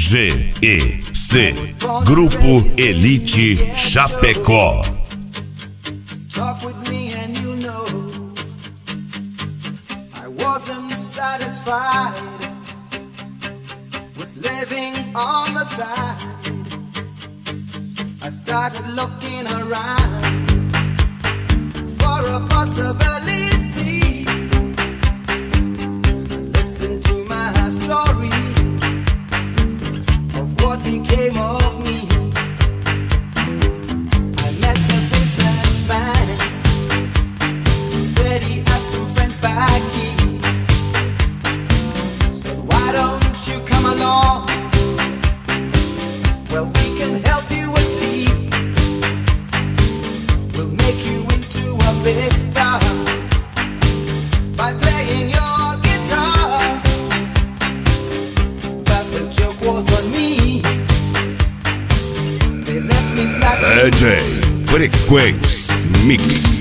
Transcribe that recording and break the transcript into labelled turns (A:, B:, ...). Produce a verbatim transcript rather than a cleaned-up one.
A: G E C Grupo Elite Chapecó.
B: Talk with me and you'll know I wasn't satisfied with living on the side. I started looking around for a possibility. Listen to my story of what became of me. I met a businessman, said he had some friends back east. Said, why don't you come along? Well, we can help you at least. We'll make you into a big star by playing your guitar. But the joke was on me. They left me flat.
A: D J Frequência Mix.